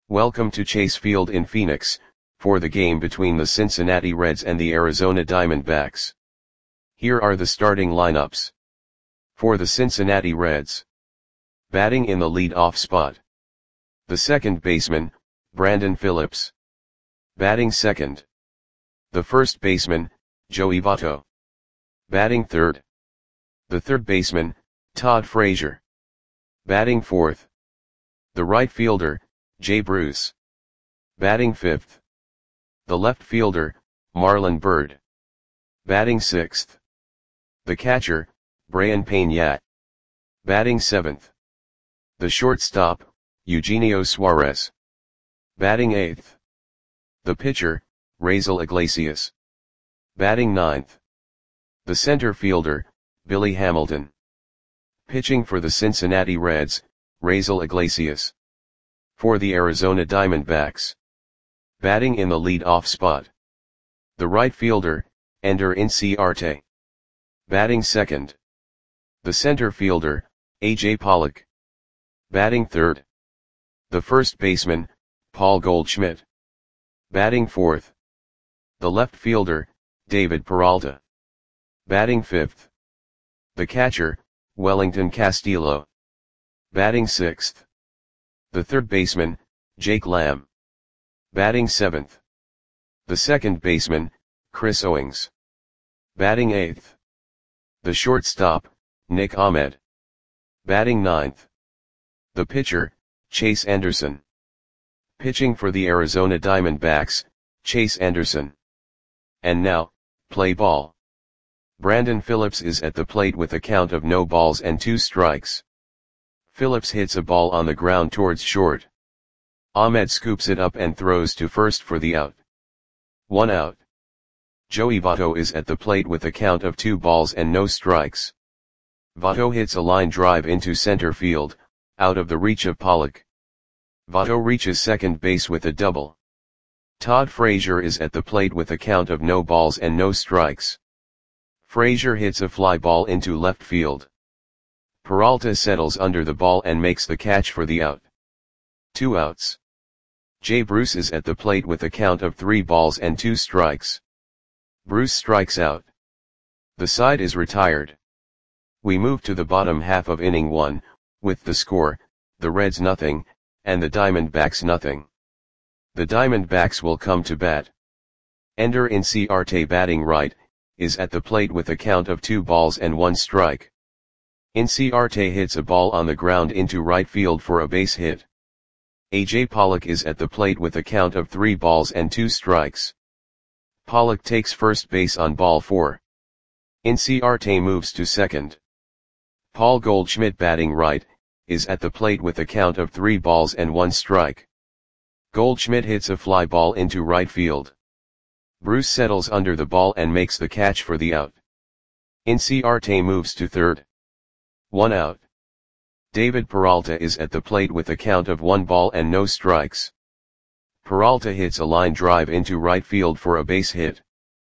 Welcome to Chase Field in Phoenix, for the game between the Cincinnati Reds and the Arizona Diamondbacks. Here are the starting lineups. For the Cincinnati Reds. Batting in the lead-off spot. The second baseman, Brandon Phillips. Batting second. The first baseman, Joey Votto. Batting third. The third baseman, Todd Frazier. Batting fourth. The right fielder, Jay Bruce. Batting fifth. The left fielder, Marlon Byrd. Batting sixth. The catcher, Brayan Peña. Batting seventh. The shortstop, Eugenio Suarez. Batting eighth. The pitcher, Raisel Iglesias. Batting ninth. The center fielder, Billy Hamilton. Pitching for the Cincinnati Reds, Raisel Iglesias. For the Arizona Diamondbacks. Batting in the lead-off spot. The right fielder, Ender Inciarte. Batting second. The center fielder, A.J. Pollock. Batting third. The first baseman, Paul Goldschmidt. Batting fourth. The left fielder, David Peralta. Batting fifth. The catcher, Wellington Castillo. Batting sixth. The third baseman, Jake Lamb. Batting seventh. The second baseman, Chris Owings. Batting eighth. The shortstop, Nick Ahmed. Batting ninth. The pitcher, Chase Anderson. Pitching for the Arizona Diamondbacks, Chase Anderson. And now, play ball. Brandon Phillips is at the plate with a count of no balls and 2 strikes. Phillips hits a ball on the ground towards short. Ahmed scoops it up and throws to first for the out. 1 out. Joey Votto is at the plate with a count of 2 balls and no strikes. Votto hits a line drive into center field, out of the reach of Pollock. Votto reaches second base with a double. Todd Frazier is at the plate with a count of no balls and no strikes. Frazier hits a fly ball into left field. Peralta settles under the ball and makes the catch for the out. 2 outs. Jay Bruce is at the plate with a count of 3 balls and 2 strikes. Bruce strikes out. The side is retired. We move to the bottom half of inning 1, with the score, the Reds nothing, and the Diamondbacks nothing. The Diamondbacks will come to bat. Ender Inciarte, batting right, is at the plate with a count of 2 balls and 1 strike. Inciarte hits a ball on the ground into right field for a base hit. A.J. Pollock is at the plate with a count of 3 balls and 2 strikes. Pollock takes first base on ball 4. Inciarte moves to second. Paul Goldschmidt, batting right, is at the plate with a count of 3 balls and 1 strike. Goldschmidt hits a fly ball into right field. Bruce settles under the ball and makes the catch for the out. Inciarte moves to third. 1 out. David Peralta is at the plate with a count of 1 ball and no strikes. Peralta hits a line drive into right field for a base hit.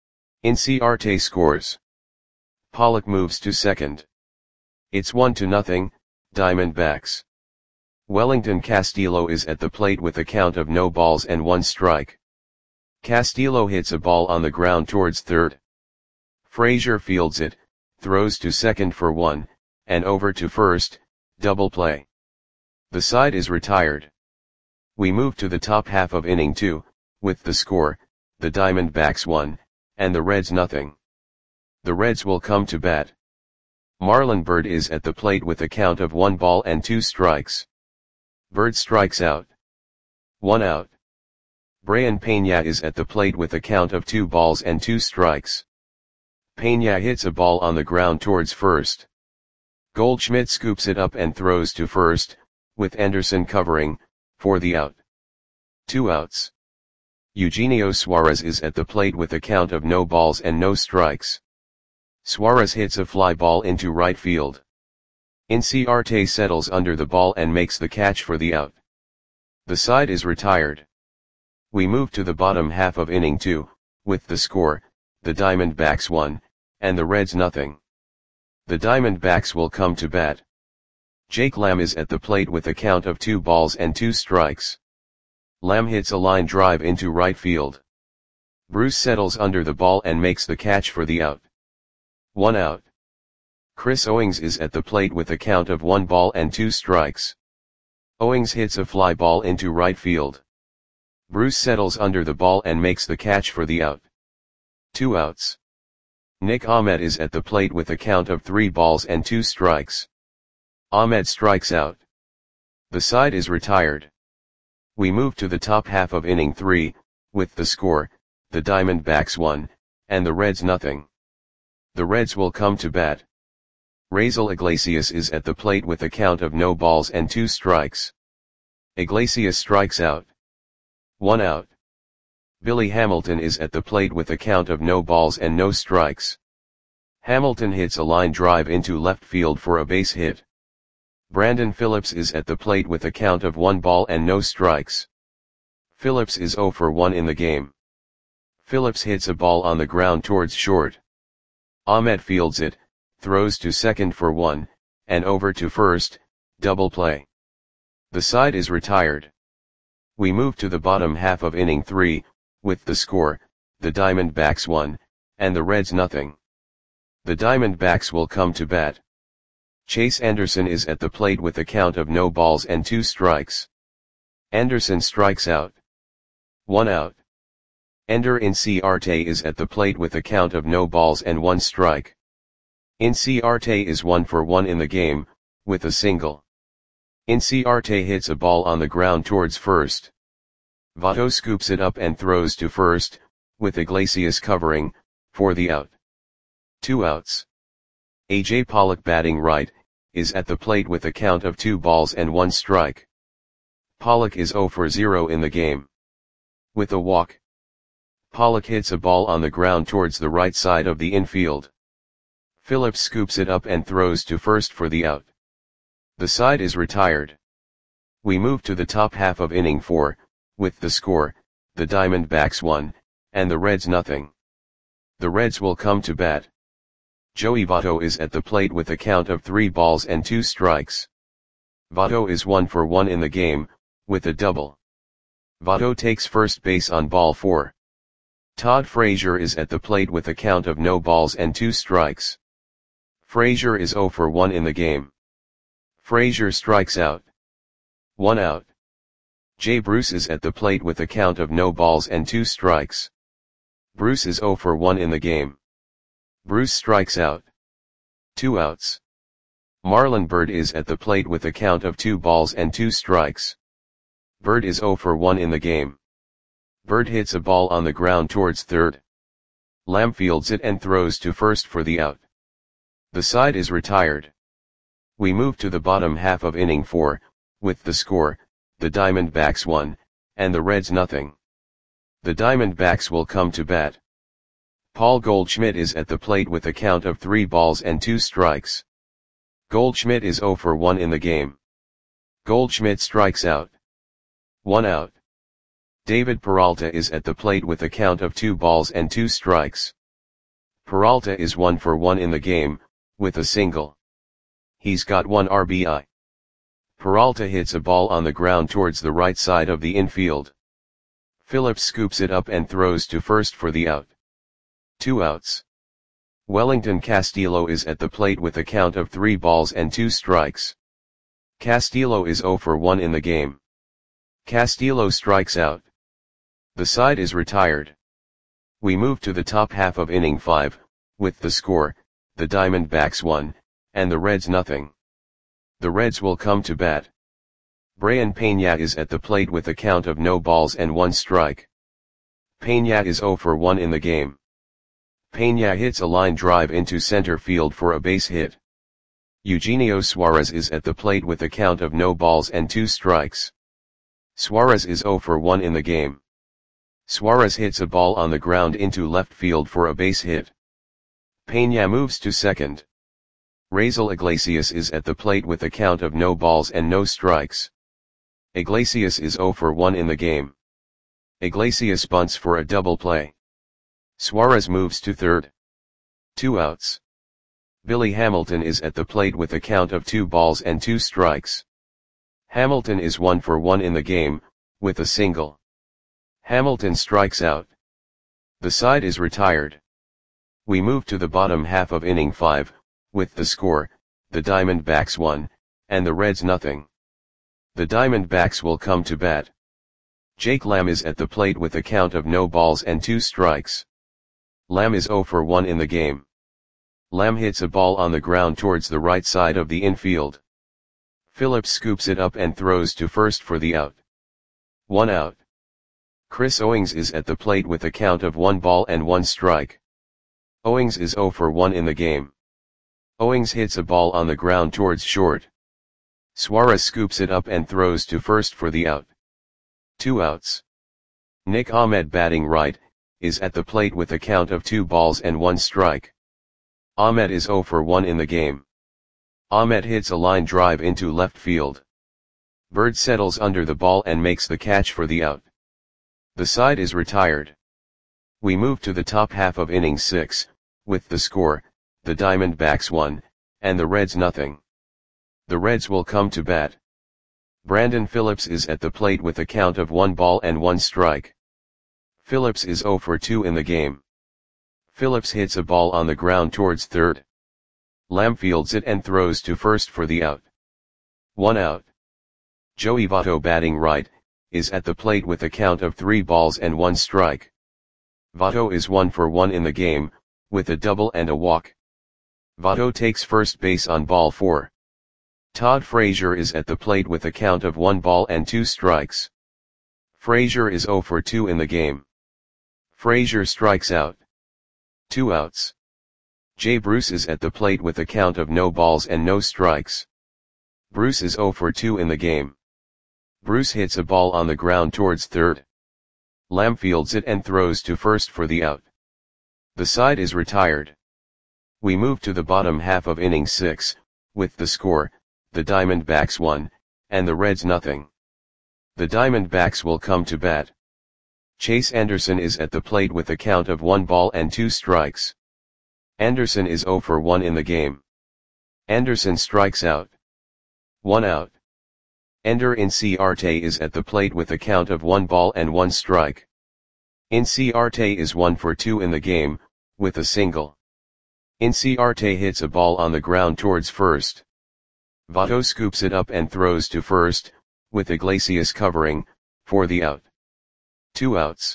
Inciarte scores. Pollock moves to second. It's 1-0, Diamondbacks. Wellington Castillo is at the plate with a count of no balls and 1 strike. Castillo hits a ball on the ground towards third. Frazier fields it, throws to second for 1, and over to first, double play. The side is retired. We move to the top half of inning 2, with the score, the Diamondbacks 1, and the Reds nothing. The Reds will come to bat. Marlon Byrd is at the plate with a count of 1 ball and 2 strikes. Byrd strikes out. 1 out. Brayan Peña is at the plate with a count of 2 balls and 2 strikes. Peña hits a ball on the ground towards first. Goldschmidt scoops it up and throws to first, with Anderson covering, for the out. 2 outs. Eugenio Suarez is at the plate with a count of no balls and no strikes. Suarez hits a fly ball into right field. Inciarte settles under the ball and makes the catch for the out. The side is retired. We move to the bottom half of inning 2, with the score, the Diamondbacks 1, and the Reds nothing. The Diamondbacks will come to bat. Jake Lamb is at the plate with a count of 2 balls and 2 strikes. Lamb hits a line drive into right field. Bruce settles under the ball and makes the catch for the out. 1 out. Chris Owings is at the plate with a count of 1 ball and 2 strikes. Owings hits a fly ball into right field. Bruce settles under the ball and makes the catch for the out. 2 outs. Nick Ahmed is at the plate with a count of 3 balls and 2 strikes. Ahmed strikes out. The side is retired. We move to the top half of inning 3, with the score, the Diamondbacks 1, and the Reds nothing. The Reds will come to bat. Raisel Iglesias is at the plate with a count of no balls and 2 strikes. Iglesias strikes out. 1 out. Billy Hamilton is at the plate with a count of no balls and no strikes. Hamilton hits a line drive into left field for a base hit. Brandon Phillips is at the plate with a count of 1 ball and no strikes. Phillips is 0 for 1 in the game. Phillips hits a ball on the ground towards short. Ahmed fields it, throws to second for 1, and over to first, double play. The side is retired. We move to the bottom half of inning 3, with the score, the Diamondbacks 1, and the Reds nothing. The Diamondbacks will come to bat. Chase Anderson is at the plate with a count of no balls and 2 strikes. Anderson strikes out. 1 out. Ender Inciarte is at the plate with a count of no balls and 1 strike. Inciarte is 1 for 1 in the game, with a single. Inciarte hits a ball on the ground towards first. Votto scoops it up and throws to first, with Iglesias covering, for the out. 2 outs. A.J. Pollock batting right, is at the plate with a count of 2 balls and 1 strike. Pollock is 0 for 0 in the game. With a walk. Pollock hits a ball on the ground towards the right side of the infield. Phillips scoops it up and throws to first for the out. The side is retired. We move to the top half of inning 4, with the score, the Diamondbacks 1, and the Reds nothing. The Reds will come to bat. Joey Votto is at the plate with a count of 3 balls and 2 strikes. Votto is 1 for 1 in the game, with a double. Votto takes first base on ball 4. Todd Frazier is at the plate with a count of no balls and 2 strikes. Frazier is 0 for 1 in the game. Frazier strikes out. 1 out. Jay Bruce is at the plate with a count of no balls and 2 strikes. Bruce is 0 for 1 in the game. Bruce strikes out. 2 outs. Marlon Byrd is at the plate with a count of 2 balls and 2 strikes. Byrd is 0 for 1 in the game. Byrd hits a ball on the ground towards third. Lamb fields it and throws to first for the out. The side is retired. We move to the bottom half of inning 4, with the score, the Diamondbacks 1, and the Reds nothing. The Diamondbacks will come to bat. Paul Goldschmidt is at the plate with a count of 3 balls and 2 strikes. Goldschmidt is 0 for 1 in the game. Goldschmidt strikes out. 1 out. David Peralta is at the plate with a count of 2 balls and 2 strikes. Peralta is 1 for 1 in the game, with a single. He's got 1 RBI. Peralta hits a ball on the ground towards the right side of the infield. Phillips scoops it up and throws to first for the out. 2 outs. Wellington Castillo is at the plate with a count of 3 balls and 2 strikes. Castillo is 0 for 1 in the game. Castillo strikes out. The side is retired. We move to the top half of inning 5, with the score, the Diamondbacks 1, and the Reds nothing. The Reds will come to bat. Brayan Peña is at the plate with a count of no balls and 1 strike. Peña is 0 for 1 in the game. Peña hits a line drive into center field for a base hit. Eugenio Suarez is at the plate with a count of no balls and 2 strikes. Suarez is 0 for 1 in the game. Suarez hits a ball on the ground into left field for a base hit. Peña moves to second. Raisel Iglesias is at the plate with a count of no balls and no strikes. Iglesias is 0 for 1 in the game. Iglesias bunts for a double play. Suarez moves to third. 2 outs. Billy Hamilton is at the plate with a count of 2 balls and 2 strikes. Hamilton is 1 for 1 in the game, with a single. Hamilton strikes out. The side is retired. We move to the bottom half of inning 5, with the score, the Diamondbacks 1, and the Reds nothing. The Diamondbacks will come to bat. Jake Lamb is at the plate with a count of no balls and 2 strikes. Lamb is 0 for 1 in the game. Lamb hits a ball on the ground towards the right side of the infield. Phillips scoops it up and throws to first for the out. 1 out. Chris Owings is at the plate with a count of 1 ball and 1 strike. Owings is 0 for 1 in the game. Owings hits a ball on the ground towards short. Suarez scoops it up and throws to first for the out. 2 outs. Nick Ahmed, batting right, is at the plate with a count of 2 balls and 1 strike. Ahmed is 0 for 1 in the game. Ahmed hits a line drive into left field. Bird settles under the ball and makes the catch for the out. The side is retired. We move to the top half of inning 6, with the score, the Diamondbacks 1, and the Reds nothing. The Reds will come to bat. Brandon Phillips is at the plate with a count of 1 ball and 1 strike. Phillips is 0 for 2 in the game. Phillips hits a ball on the ground towards third. Lamb fields it and throws to first for the out. 1 out. Joey Votto, batting right, is at the plate with a count of 3 balls and 1 strike. Votto is 1 for 1 in the game, with a double and a walk. Votto takes first base on ball 4. Todd Frazier is at the plate with a count of 1 ball and 2 strikes. Frazier is 0 for 2 in the game. Frazier strikes out. 2 outs. Jay Bruce is at the plate with a count of no balls and no strikes. Bruce is 0 for 2 in the game. Bruce hits a ball on the ground towards third. Lamb fields it and throws to first for the out. The side is retired. We move to the bottom half of inning 6, with the score, the Diamondbacks 1, and the Reds nothing. The Diamondbacks will come to bat. Chase Anderson is at the plate with a count of 1 ball and 2 strikes. Anderson is 0 for 1 in the game. Anderson strikes out. 1 out. Ender Inciarte is at the plate with a count of 1 ball and 1 strike. Inciarte is 1 for 2 in the game, with a single. Inciarte hits a ball on the ground towards first. Votto scoops it up and throws to first, with Iglesias covering, for the out. 2 outs.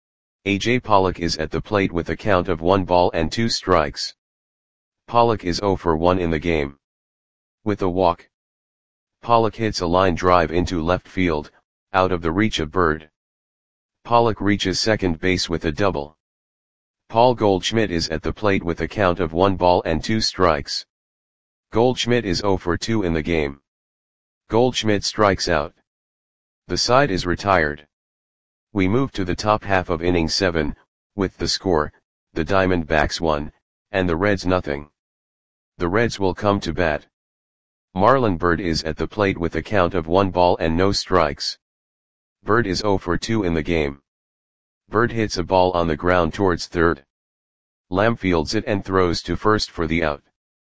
AJ Pollock is at the plate with a count of 1 ball and 2 strikes. Pollock is 0 for 1 in the game. With a walk. Pollock hits a line drive into left field, out of the reach of Bird. Pollock reaches second base with a double. Paul Goldschmidt is at the plate with a count of 1 ball and 2 strikes. Goldschmidt is 0 for 2 in the game. Goldschmidt strikes out. The side is retired. We move to the top half of inning 7, with the score, the Diamondbacks 1, and the Reds nothing. The Reds will come to bat. Marlon Byrd is at the plate with a count of 1 ball and no strikes. Byrd is 0 for 2 in the game. Byrd hits a ball on the ground towards third. Lamb fields it and throws to first for the out.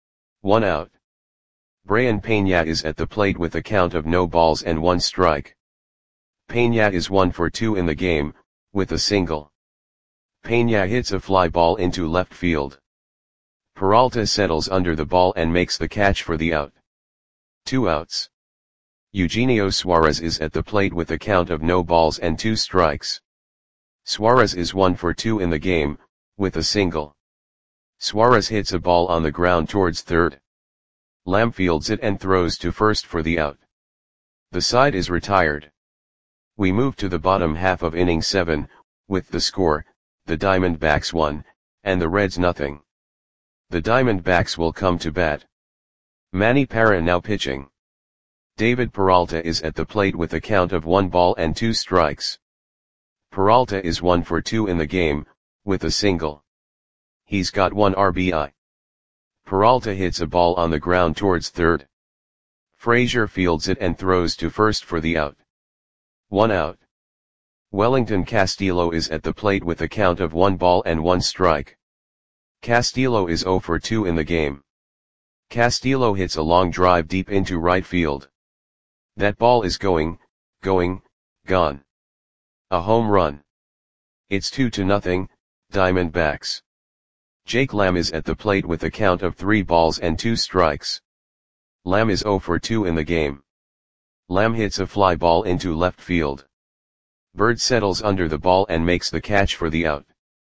1 out. Brayan Peña is at the plate with a count of no balls and 1 strike. Peña is 1 for 2 in the game, with a single. Peña hits a fly ball into left field. Peralta settles under the ball and makes the catch for the out. 2 outs. Eugenio Suarez is at the plate with a count of no balls and 2 strikes. Suarez is 1 for 2 in the game, with a single. Suarez hits a ball on the ground towards third. Lamb fields it and throws to first for the out. The side is retired. We move to the bottom half of inning 7, with the score, the Diamondbacks 1, and the Reds nothing. The Diamondbacks will come to bat. Manny Parra now pitching. David Peralta is at the plate with a count of 1 ball and 2 strikes. Peralta is 1 for 2 in the game, with a single. He's got 1 RBI. Peralta hits a ball on the ground towards third. Frazier fields it and throws to first for the out. 1 out. Wellington Castillo is at the plate with a count of 1 ball and 1 strike. Castillo is 0 for 2 in the game. Castillo hits a long drive deep into right field. That ball is going, Gone. A home run. It's 2-0, Diamondbacks. Jake Lamb is at the plate with a count of 3 balls and 2 strikes. Lamb is 0 for 2 in the game. Lamb hits a fly ball into left field. Bird settles under the ball and makes the catch for the out.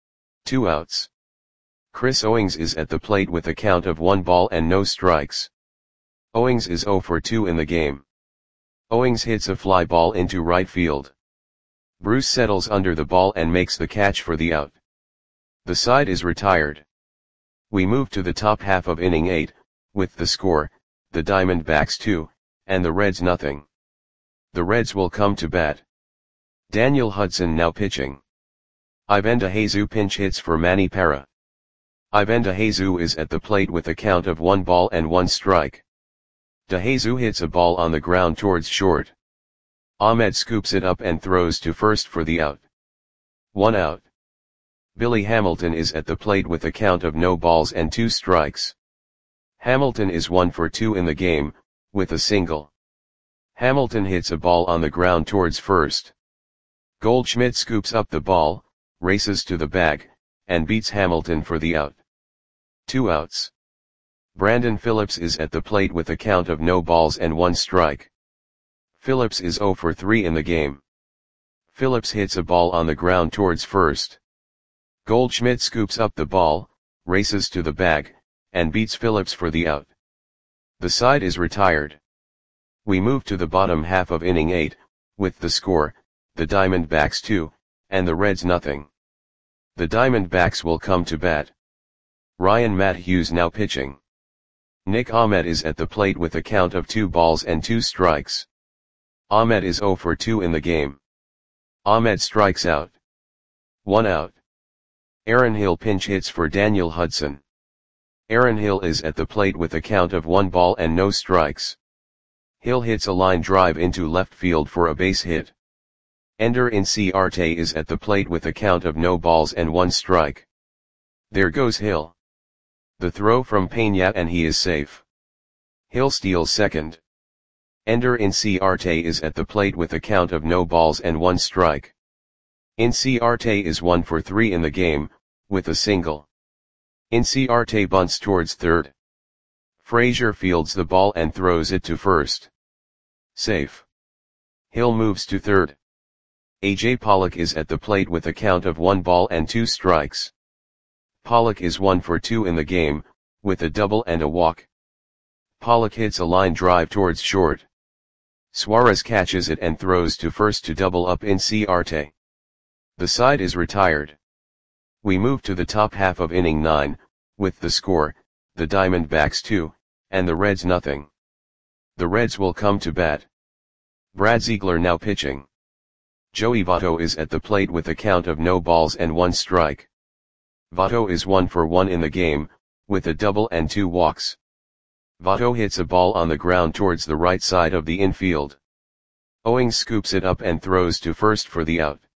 2 outs. Chris Owings is at the plate with a count of 1 ball and no strikes. Owings is 0 for 2 in the game. Owings hits a fly ball into right field. Bruce settles under the ball and makes the catch for the out. The side is retired. We move to the top half of inning 8, with the score, the Diamondbacks 2, and the Reds nothing. The Reds will come to bat. Daniel Hudson now pitching. Ivan DeJesus pinch hits for Manny Parra. Ivan DeJesus is at the plate with a count of 1 ball and 1 strike. DeJesus hits a ball on the ground towards short. Ahmed scoops it up and throws to first for the out. 1 out. Billy Hamilton is at the plate with a count of no balls and 2 strikes. Hamilton is 1 for 2 in the game, with a single. Hamilton hits a ball on the ground towards first. Goldschmidt scoops up the ball, races to the bag, and beats Hamilton for the out. 2 outs. Brandon Phillips is at the plate with a count of no balls and 1 strike. Phillips is 0 for 3 in the game. Phillips hits a ball on the ground towards first. Goldschmidt scoops up the ball, races to the bag, and beats Phillips for the out. The side is retired. We move to the bottom half of inning 8, with the score, the Diamondbacks 2, and the Reds nothing. The Diamondbacks will come to bat. Ryan Matthews now pitching. Nick Ahmed is at the plate with a count of 2 balls and 2 strikes. Ahmed is 0 for 2 in the game. Ahmed strikes out. 1 out. Aaron Hill pinch hits for Daniel Hudson. Aaron Hill is at the plate with a count of 1 ball and no strikes. Hill hits a line drive into left field for a base hit. Ender Inciarte is at the plate with a count of no balls and 1 strike. There goes Hill. The throw from Peña and he is safe. Hill steals second. Ender Inciarte is at the plate with a count of no balls and 1 strike. Inciarte is 1 for 3 in the game, with a single. Inciarte bunts towards third. Frazier fields the ball and throws it to first. Safe. Hill moves to third. A.J. Pollock is at the plate with a count of 1 ball and 2 strikes. Pollock is 1 for 2 in the game, with a double and a walk. Pollock hits a line drive towards short. Suarez catches it and throws to first to double up Inciarte. The side is retired. We move to the top half of inning 9, with the score, the Diamondbacks 2, and the Reds nothing. The Reds will come to bat. Brad Ziegler now pitching. Joey Votto is at the plate with a count of no balls and 1 strike. Votto is 1 for 1 in the game, with a double and 2 walks. Votto hits a ball on the ground towards the right side of the infield. Owings scoops it up and throws to first for the out.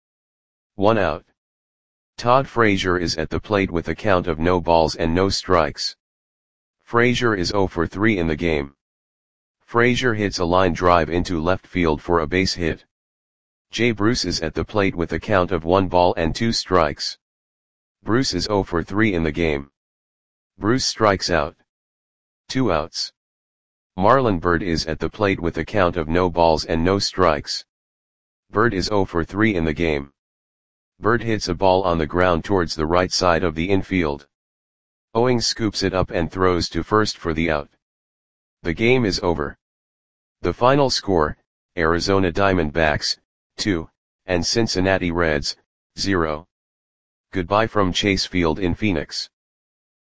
1 out. Todd Frazier is at the plate with a count of no balls and no strikes. Frazier is 0 for 3 in the game. Frazier hits a line drive into left field for a base hit. Jay Bruce is at the plate with a count of 1 ball and 2 strikes. Bruce is 0 for 3 in the game. Bruce strikes out. 2 outs. Marlon Byrd is at the plate with a count of no balls and no strikes. Byrd is 0 for 3 in the game. Byrd hits a ball on the ground towards the right side of the infield. Owings scoops it up and throws to first for the out. The game is over. The final score, Arizona Diamondbacks, 2, and Cincinnati Reds, 0. Goodbye from Chase Field in Phoenix.